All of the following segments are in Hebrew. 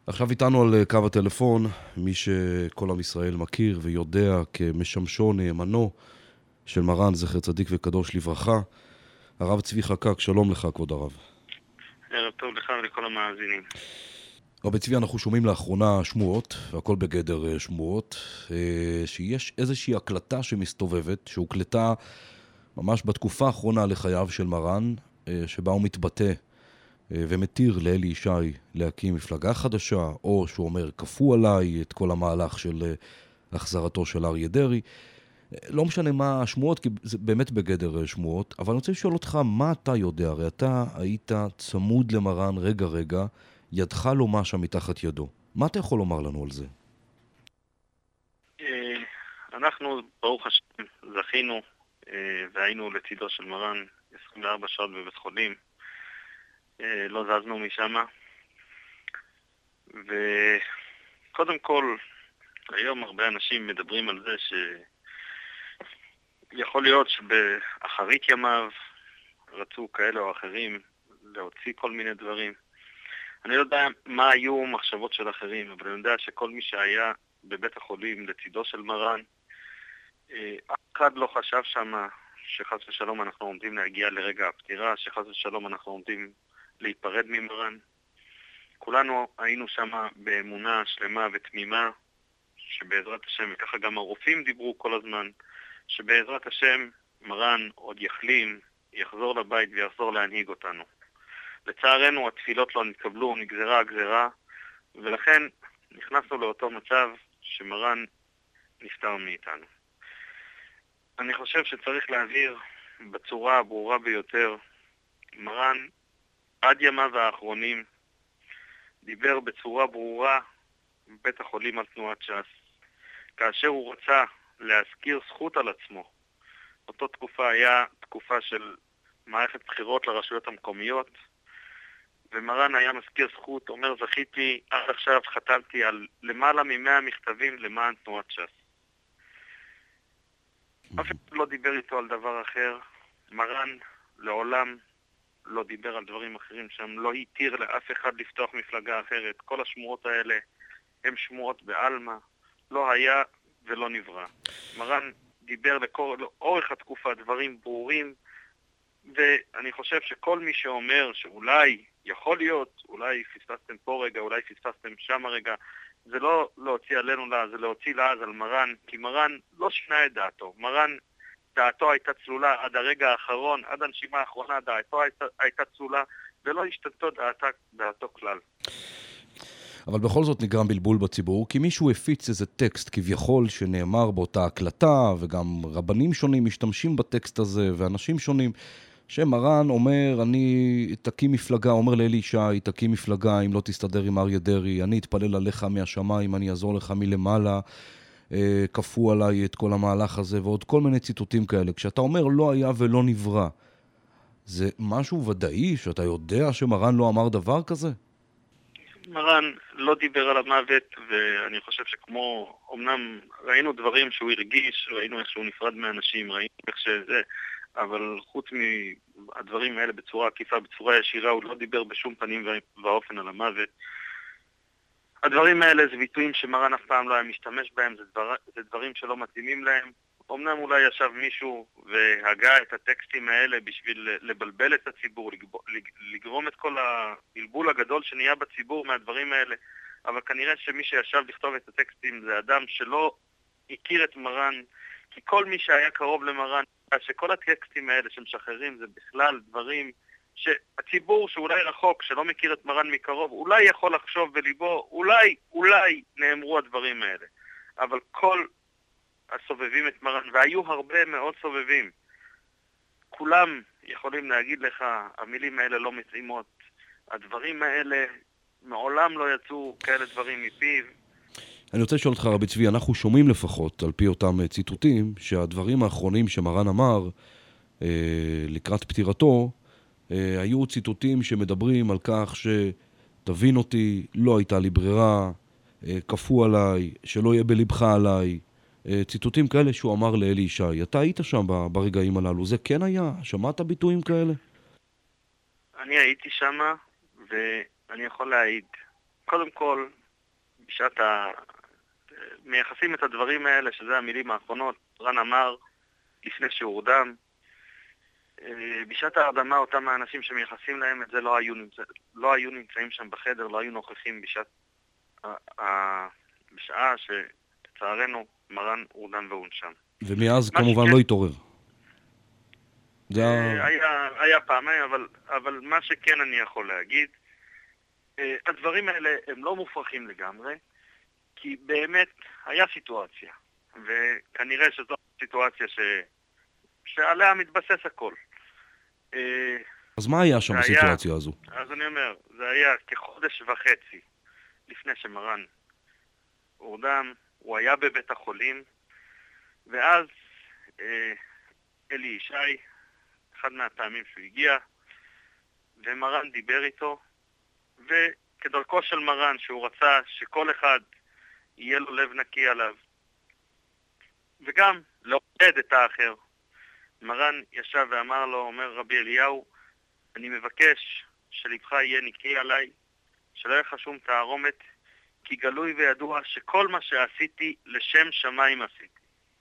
עכשיו איתנו על קו הטלפון, מי שכל עם ישראל מכיר ויודע כמשמשו נאמנו של מרן זכר צדיק וקדוש לברכה, הרב צבי חקק. שלום לך כבוד הרב. ערב טוב לך ולכל המאזינים. רבי צבי, אנחנו שומעים לאחרונה שמועות, והכל בגדר שמועות, שיש איזושהי הקלטה שמסתובבת, שהוקלטה ממש בתקופה האחרונה לחייו של מרן, שבה הוא מתבטא ומתיר לאלי ישי להקים מפלגה חדשה, או שהוא אומר, כפו עליי את כל המהלך של החזרתו של אריה דרעי. לא משנה מה השמועות, כי זה באמת בגדר שמועות, אבל אני רוצה לשאול אותך, מה אתה יודע? הרי אתה היית צמוד למרן רגע, ידך לא משה מתחת ידו. מה אתה יכול לומר לנו על זה? אנחנו, ברוך השם, זכינו והיינו לצידו של מרן 24 שעות בבית חולים. לא זזנו משם. וקודם כל, היום הרבה אנשים מדברים על זה שיכול להיות שבאחרית ימיו רצו כאלה או אחרים להוציא כל מיני דברים. אני לא יודע מה היו מחשבות של אחרים, אבל אני יודע שכל מי שהיה בבית החולים לצידו של מרן, אף אחד לא חשב שם שחס ושלום אנחנו עומדים להגיע לרגע הפטירה, שחס ושלום אנחנו עומדים להיפרד ממרן. כולנו היינו שם באמונה שלמה ותמימה, שבעזרת השם, וככה גם הרופאים דיברו כל הזמן, שבעזרת השם מרן עוד יחלים, יחזור לבית ויחזור להנהיג אותנו. לצערנו התפילות לא נתקבלו, נגזרה הגזרה, ולכן נכנסנו לאותו מצב שמרן נפטר מאיתנו. אני חושב שצריך להבהיר בצורה הברורה ביותר, מרן עד ימיו האחרונים דיבר בצורה ברורה בבית החולים על תנועת ש"ס, כאשר הוא רצה להזכיר זכות על עצמו. אותו תקופה היה תקופה של מערכת בחירות לרשויות המקומיות, ומרן היה מזכיר זכות, אומר, זכיתי, עד עכשיו חתמתי על למעלה מ100 מכתבים למען תנועת ש"ס. אף אחד לא דיבר איתו על דבר אחר. מרן לעולם לא דיבר על דברים אחרים שם, לא התיר לאף אחד לפתוח מפלגה אחרת. כל השמועות האלה הן שמועות בעלמא, לא היה ולא נברא. מרן דיבר לאורך התקופה דברים ברורים, ואני חושב שכל מי שאומר שאולי יכול להיות, אולי פספסתם פה רגע, אולי פספסתם שם רגע, זה לא להוציא עלינו לה, זה להוציא לעז על מרן, כי מרן לא שינה את דעתו. מרן, דעתו הייתה צלולה עד הרגע האחרון, עד הנשימה האחרונה, דעתו הייתה צלולה, ולא השתנתה דעתו כלל. אבל בכל זאת נגרם בלבול בציבור, כי מישהו הפיץ איזה טקסט כביכול שנאמר באותה הקלטה, וגם רבנים שונים משתמשים בטקסט הזה, ואנשים שונים, שמרן אומר, אני תקים מפלגה, אומר לאלי ישי, תקים מפלגה אם לא תסתדר עם אריה דרעי, אני אתפלל עליך מהשמיים, אני אעזור לך מלמעלה, כפו עליי את כל המהלך הזה, ועוד כל מיני ציטוטים כאלה. כשאתה אומר לא היה ולא נברא, זה משהו ודאי שאתה יודע שמרן לא אמר דבר כזה? מרן לא דיבר על המוות, ואני חושב שכמו, אמנם ראינו דברים שהוא הרגיש, ראינו איך שהוא נפרד מאנשים, ראינו איך שזה, אבל חוץ מהדברים האלה בצורה עקיפה, בצורה ישירה, הוא לא דיבר בשום פנים ואופן על המוות. הדברים האלה זה ביטויים שמרן אף פעם לא היה משתמש בהם, זה דברים שלא מתאימים להם. אמנם אולי ישב מישהו והגה את הטקסטים האלה בשביל לבלבל את הציבור, לגרום את כל הבלבול הגדול שנהיה בציבור מהדברים האלה, אבל כנראה שמי שישב לכתוב את הטקסטים זה אדם שלא הכיר את מרן, כי כל מי שהיה קרוב למרן, שכל הטקסטים האלה שמשחררים זה בכלל דברים שהציבור שאולי רחוק, שלא מכיר את מרן מקרוב, אולי יכול לחשוב בליבו, אולי נאמרו הדברים האלה. אבל כל הסובבים את מרן, והיו הרבה מאוד סובבים, כולם יכולים להגיד לך, המילים האלה לא מתאימות. הדברים האלה מעולם לא יצאו כאלה דברים מפיו. אני רוצה לשאול אותך רבי צבי, אנחנו שומעים לפחות, על פי אותם ציטוטים, שהדברים האחרונים שמרן אמר לקראת פטירתו, היו ציטוטים שמדברים על כך שתבין אותי, לא הייתה לי ברירה, כפו עליי, שלא יהיה בלבך עליי, ציטוטים כאלה שהוא אמר לאלי ישי. אתה היית שם ברגעים הללו, זה כן היה? שמעת ביטויים כאלה? אני הייתי שם, ואני יכול להעיד קודם כל, בשעת מייחסים את הדברים האלה, שזה המילים האחרונות, רן אמר לפני שהורדם, בשעת ההרדמה אותם האנשים שמייחסים להם את זה לא היו נמצאים שם בחדר, לא היו נוכחים בשעה שלצערנו מרן הורדם והונשם. ומאז כמובן לא התעורר. היה פעמיים, אבל מה שכן אני יכול להגיד, הדברים האלה הם לא מופרכים לגמרי, כי באמת היה סיטואציה, וכנראה שזו סיטואציה שעליה מתבסס הכל. אז מה היה שם בסיטואציה הזו? אז אני אומר, זה היה כחודש וחצי לפני שמרן הורדם, הוא היה בבית החולים, ואז אלי ישי, אחד מהפעמים שהוא הגיע, ומרן דיבר איתו, וכדרכו של מרן שהוא רצה שכל אחד יהיה לו לב נקי עליו, וגם לעודד את האחר. מרן ישב ואמר לו, אומר רבי אליהו, אני מבקש שלבך יהיה נקי עליי, שלא יהיה לך שום תערומת, כי גלוי וידוע שכל מה שעשיתי לשם שמיים עשיתי.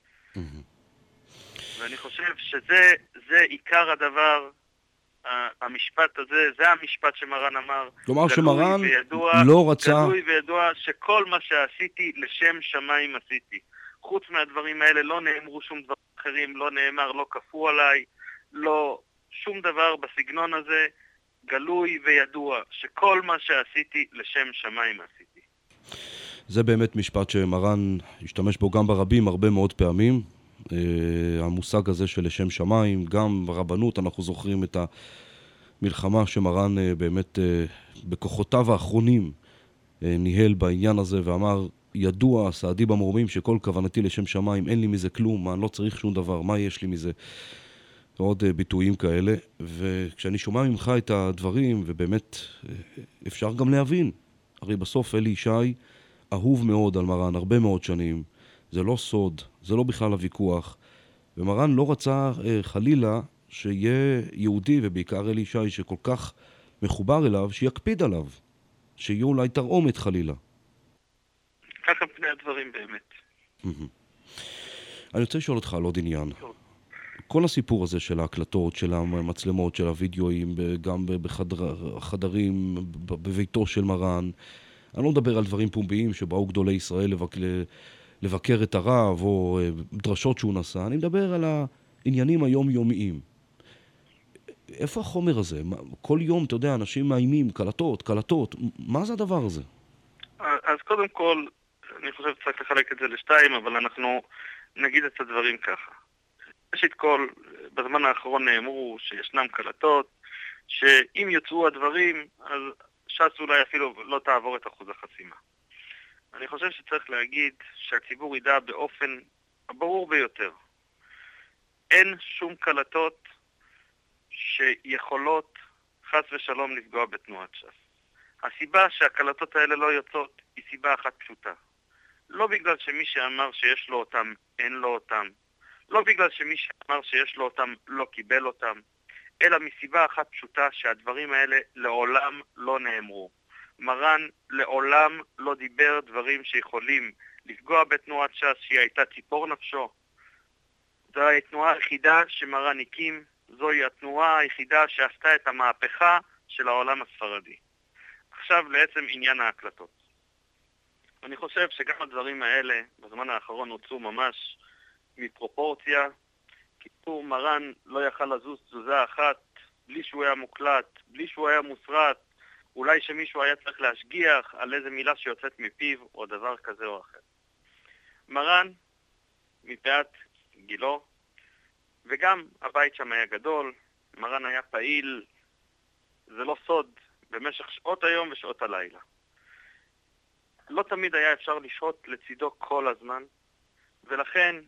ואני חושב שזה עיקר הדבר, המשפט הזה, זה המשפט שמרן אמר. כלומר שמרן לא רצה... גלוי וידוע שכל מה שעשיתי לשם שמיים עשיתי. חוץ מהדברים האלה לא נאמרו שום דברים אחרים, לא נאמר, לא כפו עליי, לא שום דבר בסגנון הזה, גלוי וידוע שכל מה שעשיתי לשם שמיים עשיתי. זה באמת משפט שמרן השתמש בו גם ברבים הרבה מאוד פעמים. המושג הזה של לשם שמיים, גם ברבנות אנחנו זוכרים את המלחמה שמרן באמת בכוחותיו האחרונים ניהל בעניין הזה ואמר, ידוע, סעדי במרומים, שכל כוונתי לשם שמיים, אין לי מזה כלום, אני לא צריך שום דבר, מה יש לי מזה? עוד ביטויים כאלה, וכשאני שומע ממך את הדברים, ובאמת אפשר גם להבין, הרי בסוף אלי ישי אהוב מאוד על מרן, הרבה מאוד שנים, זה לא סוד, זה לא בכלל הוויכוח, ומרן לא רצה חלילה שיהיה יהודי, ובעיקר אלי ישי שכל כך מחובר אליו, שיקפיד עליו, שיהיה אולי תרעומת חלילה. ככה פני הדברים באמת. אני רוצה לשאול אותך על עוד עניין. כל הסיפור הזה של ההקלטות, של המצלמות, של הוידאוים, גם בחדרים, בביתו של מרן, אני לא מדבר על דברים פומביים שבאו גדולי ישראל לבקר את הרב או דרשות שהוא נשא, אני מדבר על העניינים היומיומיים. איפה החומר הזה? כל יום, אתה יודע, אנשים מאיימים, קלטות, מה זה הדבר הזה? אז קודם כל, אני חושב שצריך לחלק את זה לשתיים, אבל אנחנו נגיד את הדברים ככה. ראשית כל, בזמן האחרון נאמרו שישנם קלטות, שאם יוצאו הדברים, אז ש"ס אולי אפילו לא תעבור את אחוז החסימה. אני חושב שצריך להגיד שהציבור ידע באופן הברור ביותר. אין שום קלטות שיכולות חס ושלום לפגוע בתנועת ש"ס. הסיבה שהקלטות האלה לא יוצאות היא סיבה אחת פשוטה. לא בגלל שמי שאמר שיש לו אותם, אין לו אותם. לא בגלל שמי שאמר שיש לו אותם, לא קיבל אותם. אלא מסיבה אחת פשוטה שהדברים האלה לעולם לא נאמרו. מרן לעולם לא דיבר דברים שיכולים לפגוע בתנועת ש"ס, שהיא הייתה ציפור נפשו. זו התנועה היחידה שמרן הקים, זוהי התנועה היחידה שעשתה את המהפכה של העולם הספרדי. עכשיו לעצם עניין ההקלטות. אני חושב שגם הדברים האלה בזמן האחרון הוצאו ממש מפרופורציה, כאילו מרן לא יכל לזוז תזוזה אחת בלי שהוא היה מוקלט, בלי שהוא היה מוסרט, אולי שמישהו היה צריך להשגיח על איזה מילה שיוצאת מפיו או דבר כזה או אחר. מרן, מפאת גילו, וגם הבית שם היה גדול, מרן היה פעיל, זה לא סוד, במשך שעות היום ושעות הלילה. לא תמיד היה אפשר לשהות לצידו כל הזמן, ולכן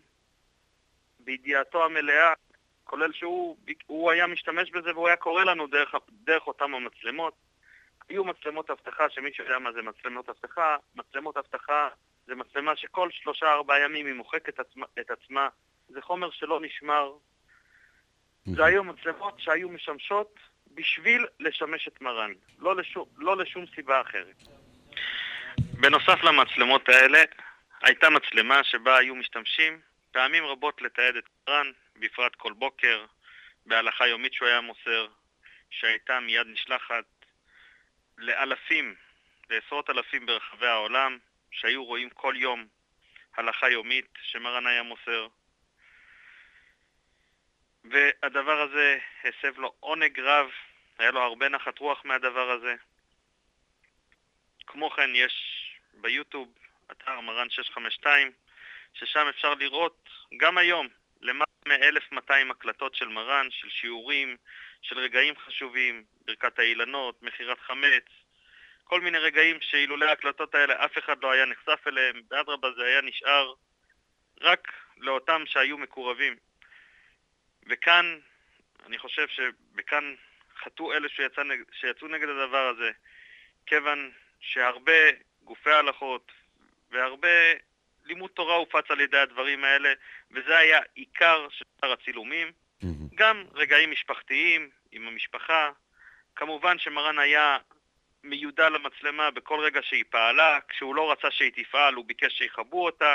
בידיעתו המלאה, כולל שהוא היה משתמש בזה והוא היה קורא לנו דרך אותם המצלמות. היו מצלמות הבטחה, שמי שיודע מה זה מצלמות הבטחה, מצלמות הבטחה זה מצלמה שכל 3-4 ימים היא מוחקת את עצמה, זה חומר שלא נשמר. זה היו מצלמות שהיו משמשות בשביל לשמש את מרן, לא לשום סיבה אחרת. בנוסף למצלמות האלה, הייתה מצלמה שבה היו משתמשים פעמים רבות לתעד את מרן, בפרט כל בוקר, בהלכה יומית שהוא היה מוסר, שהייתה מיד נשלחת לאלפים, לעשרות אלפים ברחבי העולם, שהיו רואים כל יום הלכה יומית שמרן היה מוסר. והדבר הזה הסב לו עונג רב, היה לו הרבה נחת רוח מהדבר הזה. כמו כן יש ביוטיוב אתר מרן 652, ששם אפשר לראות גם היום למעלה מ-1200 הקלטות של מרן, של שיעורים, של רגעים חשובים, ברכת האילנות, מחירת חמץ, כל מיני רגעים שאילולי ההקלטות האלה אף אחד לא היה נחשף אליהם, באדרבה זה היה נשאר רק לאותם שהיו מקורבים. וכאן, אני חושב שבכאן חטאו אלה שיצאו נגד הדבר הזה, כיוון שהרבה גופי הלכות והרבה לימוד תורה הופץ על ידי הדברים האלה, וזה היה עיקר של הצילומים. גם רגעים משפחתיים עם המשפחה, כמובן שמרן היה מיודע למצלמה בכל רגע שהיא פעלה, כשהוא לא רצה שהיא תפעל הוא ביקש שיחבו אותה,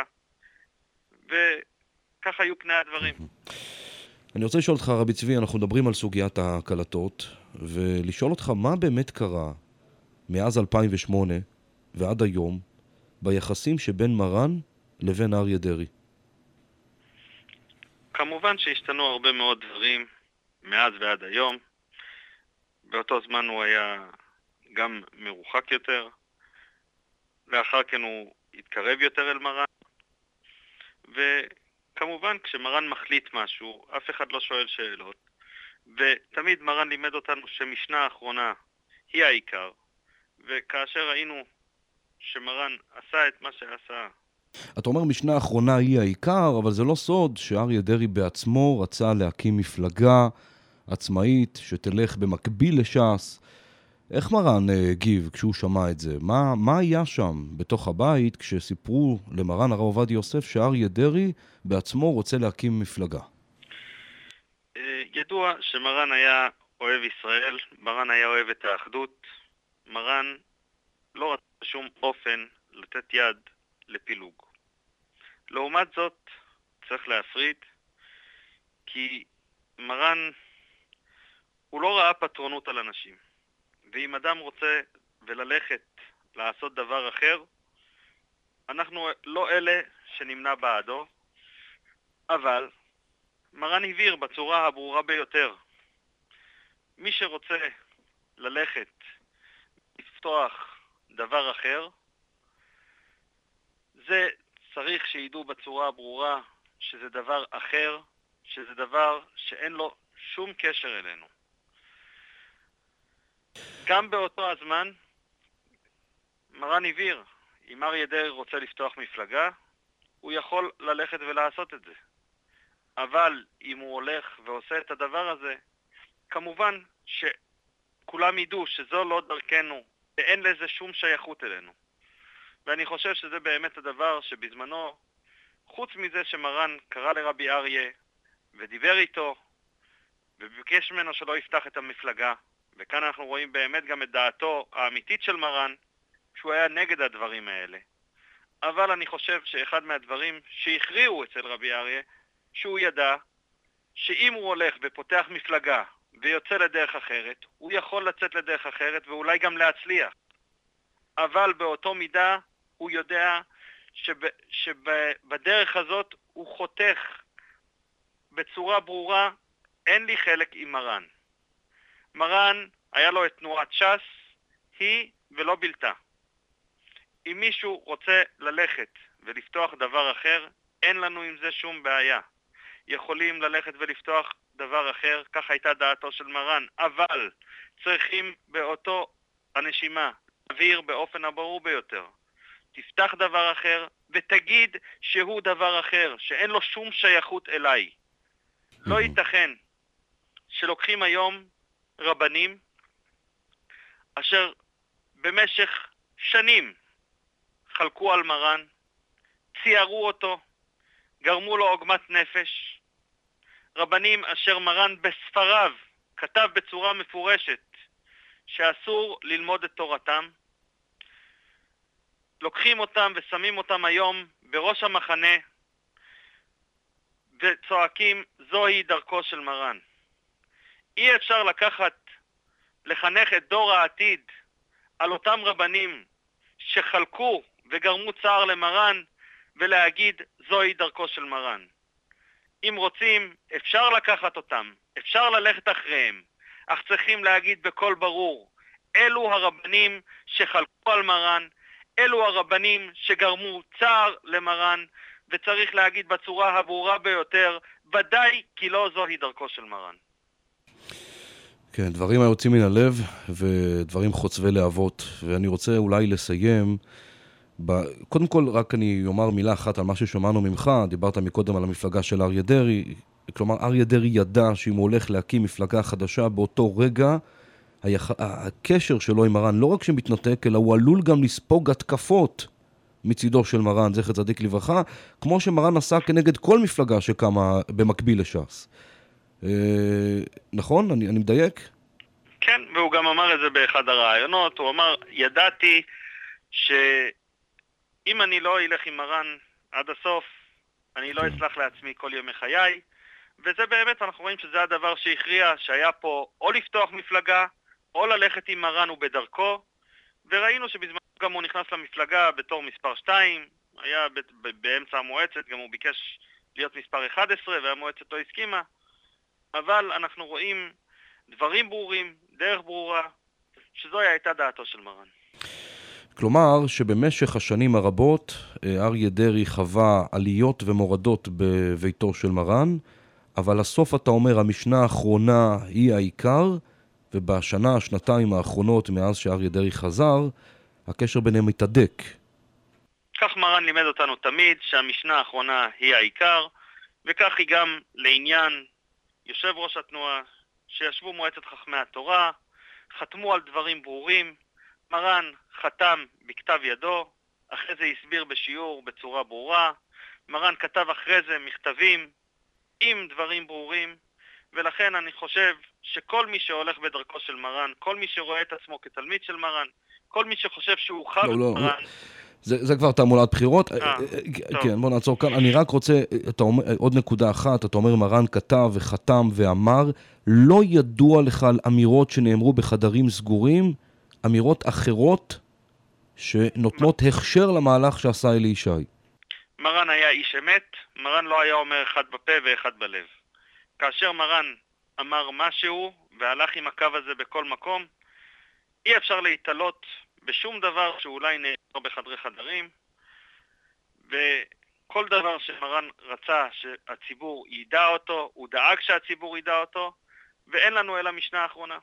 וכך היו פני הדברים. אני רוצה לשאול אותך, רבי צבי, אנחנו מדברים על סוגיית ההקלטות, ולשאול אותך מה באמת קרה מאז 2008 ועד היום ביחסים שבין מרן לבין אריה דרעי. כמובן שהשתנו הרבה מאוד דברים מאז ועד היום. באותו זמן הוא היה גם מרוחק יותר, לאחר כן הוא התקרב יותר אל מרן, וכמובן כשמרן מחליט משהו אף אחד לא שואל שאלות, ותמיד מרן לימד אותנו שמשנה האחרונה היא העיקר, וכאשר ראינו שמרן עשה את מה שעשה. אתה אומר משנה האחרונה היא העיקר, אבל זה לא סוד שאריה דרעי בעצמו רצה להקים מפלגה עצמאית שתלך במקביל לש"ס. איך מרן הגיב כשהוא שמע את זה? מה היה שם בתוך הבית כשסיפרו למרן הרב עובדיה יוסף שאריה דרעי בעצמו רוצה להקים מפלגה? ידוע שמרן היה אוהב ישראל, מרן היה אוהב את האחדות, מרן לא רצה בשום אופן לתת יד לפילוג. לעומת זאת צריך להפריד, כי מרן הוא לא ראה פטרונות על אנשים, ואם אדם רוצה וללכת לעשות דבר אחר, אנחנו לא אלה שנמנע בעדו, אבל מרן הבהיר בצורה הברורה ביותר, מי שרוצה ללכת לפתוח דבר אחר, זה צריך שידעו בצורה הברורה שזה דבר אחר, שזה דבר שאין לו שום קשר אלינו. גם באותו הזמן, מרן הבהיר, אם אריה דרעי רוצה לפתוח מפלגה, הוא יכול ללכת ולעשות את זה. אבל אם הוא הולך ועושה את הדבר הזה, כמובן שכולם ידעו שזו לא דרכנו, ואין לזה שום שייכות אלינו. ואני חושב שזה באמת הדבר שבזמנו, חוץ מזה שמרן קרא לרבי אריה ודיבר איתו, וביקש ממנו שלא יפתח את המפלגה, וכאן אנחנו רואים באמת גם את דעתו האמיתית של מרן, שהוא היה נגד הדברים האלה. אבל אני חושב שאחד מהדברים שהכריעו אצל רבי אריה, שהוא ידע שאם הוא הולך ופותח מפלגה ויוצא לדרך אחרת, הוא יכול לצאת לדרך אחרת ואולי גם להצליח. אבל באותו מידה הוא יודע שבדרך הזאת הוא חותך בצורה ברורה, אין לי חלק עם מרן. מרן היה לו את תנועת ש"ס, היא ולא בלתה. אם מישהו רוצה ללכת ולפתוח דבר אחר, אין לנו עם זה שום בעיה. יכולים ללכת ולפתוח דבר אחר, כך הייתה דעתו של מרן, אבל צריכים באותו הנשימה להבהיר באופן הברור ביותר. תפתח דבר אחר ותגיד שהוא דבר אחר, שאין לו שום שייכות אליי. לא ייתכן שלוקחים היום רבנים אשר במשך שנים חלקו על מרן, ציירו אותו, גרמו לו עוגמת נפש. רבנים אשר מרן בספריו כתב בצורה מפורשת שאסור ללמוד את תורתם. לוקחים אותם ושמים אותם היום בראש המחנה וצועקים, זוהי דרכו של מרן. אי אפשר לחנך את דור העתיד על אותם רבנים שחלקו וגרמו צער למרן ולהגיד, זוהי דרכו של מרן. אם רוצים, אפשר לקחת אותם, אפשר ללכת אחריהם, אך צריכים להגיד בקול ברור, אלו הרבנים שחלקו על מרן, אלו הרבנים שגרמו צער למרן, וצריך להגיד בצורה הברורה ביותר, ודאי כי לא זוהי דרכו של מרן. כן, דברים היוצאים מן הלב ודברים חוצבי להבות, ואני רוצה אולי לסיים קודם כל, רק אני אומר מילה אחת על מה ששמענו ממך. דיברת מקודם על המפלגה של אריה דרעי. כלומר, אריה דרעי ידע שאם הוא הולך להקים מפלגה חדשה, באותו רגע הקשר שלו עם מרן לא רק שמתנתק, אלא הוא עלול גם לספוג התקפות מצידו של מרן, זכר צדיק לברכה, כמו שמרן עשה כנגד כל מפלגה שקמה במקביל לש"ס. נכון? אני מדייק? כן, והוא גם אמר את זה באחד הרעיונות. הוא אמר, ידעתי שאם אני לא אלך עם מרן עד הסוף, אני לא אסלח לעצמי כל ימי חיי. וזה באמת, אנחנו רואים שזה הדבר שהכריע, שהיה פה או לפתוח מפלגה, או ללכת עם מרן ובדרכו. וראינו שבזמן גם הוא נכנס למפלגה בתור מספר 2, היה באמצע המועצת, גם הוא ביקש להיות מספר 11, והמועצת לא הסכימה. אבל אנחנו רואים דברים ברורים, דרך ברורה, שזוהי הייתה דעתו של מרן. כלומר שבמשך השנים הרבות אריה דרעי חווה עליות ומורדות בביתו של מרן, אבל הסוף אתה אומר המשנה האחרונה היא העיקר, ובשנה, השנתיים האחרונות מאז שאריה דרעי חזר, הקשר ביניהם מתהדק. כך מרן לימד אותנו תמיד שהמשנה האחרונה היא העיקר, וכך היא גם לעניין יושב ראש התנועה, שישבו מועצת חכמי התורה, חתמו על דברים ברורים, מרן חתם בכתב ידו, אחרי זה הסביר בשיעור בצורה ברורה, מרן כתב אחרי זה מכתבים עם דברים ברורים, ולכן אני חושב שכל מי שהולך בדרכו של מרן, כל מי שרואה את עצמו כתלמיד של מרן, כל מי שחושב שהוא חב מרן... זה כבר תעמולת בחירות. כן, בוא נעצור כאן. אני רק רוצה, עוד נקודה אחת, אתה אומר מרן כתב וחתם ואמר, לא ידוע לך על אמירות שנאמרו בחדרים סגורים, אמירות אחרות שנותנות הכשר למהלך שעשה אלי ישי. מרן היה איש אמת, מרן לא היה אומר אחד בפה ואחד בלב. כאשר מרן אמר משהו והלך עם הקו הזה בכל מקום, אי אפשר להתעלות בשום דבר שאולי נאמר בחדרי חדרים, וכל דבר שמרן רצה שהציבור ידע אותו, הוא דאג שהציבור ידע אותו, ואין לנו אלא משנה האחרונה,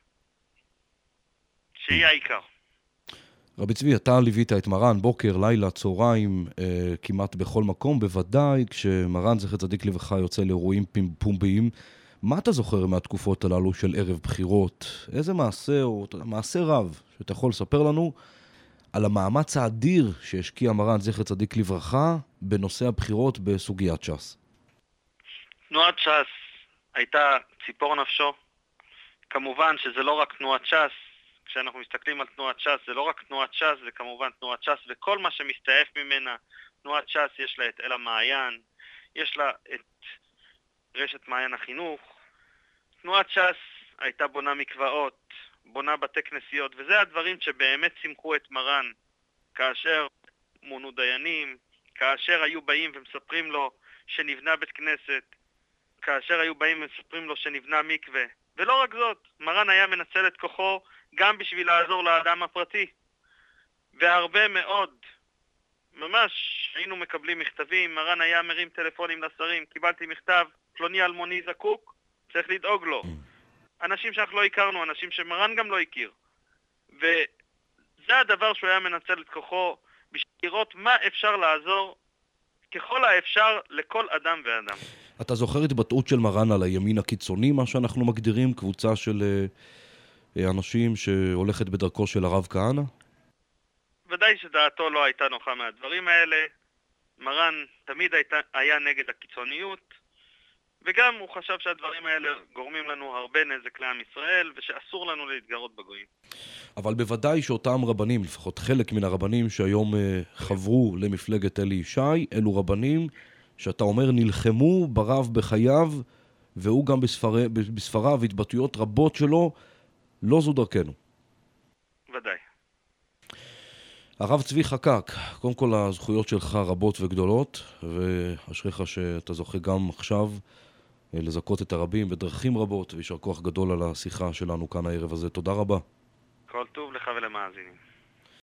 שהיא העיקר. רבי צבי, אתה ליווית את מרן בוקר, לילה, צהריים, כמעט בכל מקום, בוודאי כשמרן זכר צדיק לברכה יוצא לאירועים פומביים. מה אתה זוכר מהתקופות הללו של ערב בחירות? איזה מעשה, או מעשה רב, שאתה יכול לספר לנו על המאמץ האדיר שהשקיע מרן זכר צדיק לברכה בנושא הבחירות בסוגיית ש"ס? תנועת ש"ס הייתה ציפור נפשו. כמובן שזה לא רק תנועת ש"ס, כשאנחנו מסתכלים על תנועת ש"ס, זה לא רק תנועת ש"ס, זה כמובן תנועת ש"ס וכל מה שמסתעף ממנה. תנועת ש"ס יש לה את אל המעיין, יש לה את רשת מעיין החינוך. תנועת ש"ס הייתה בונה מקוואות, בונה בתי כנסיות, וזה הדברים שבאמת שמחו את מרן, כאשר מונו דיינים, כאשר היו באים ומספרים לו שנבנה בית כנסת, כאשר היו באים ומספרים לו שנבנה מקווה. ולא רק זאת, מרן היה מנצל את כוחו גם בשביל לעזור לאדם הפרטי. והרבה מאוד, ממש היינו מקבלים מכתבים, מרן היה מרים טלפונים לשרים, קיבלתי מכתב, פלוני אלמוני זקוק, צריך לדאוג לו. אנשים שאנחנו לא הכרנו, אנשים שמרן גם לא הכיר. וזה הדבר שהוא היה מנצל את כוחו בשביל לראות מה אפשר לעזור ככל האפשר לכל אדם ואדם. אתה זוכר התבטאות של מרן על הימין הקיצוני, מה שאנחנו מגדירים, קבוצה של אנשים שהולכת בדרכו של הרב כהנא? ודאי שדעתו לא הייתה נוחה מהדברים האלה. מרן תמיד היה נגד הקיצוניות, וגם הוא חשב שהדברים האלה גורמים לנו הרבה נזק לעם ישראל, ושאסור לנו להתגרות בגויים. אבל בוודאי שאותם רבנים, לפחות חלק מן הרבנים שהיום חברו למפלגת אלי ישי, אלו רבנים שאתה אומר נלחמו ברב בחייו, והוא גם בספריו התבטאויות רבות שלו, לא זו דרכנו. ודאי. הרב צבי חקק, קודם כל הזכויות שלך רבות וגדולות, ואשריך שאתה זוכה גם עכשיו לזכות את הרבים בדרכים רבות, וישר כוח גדול על השיחה שלנו כאן הערב הזה. תודה רבה. כל טוב לך ולמאזינים.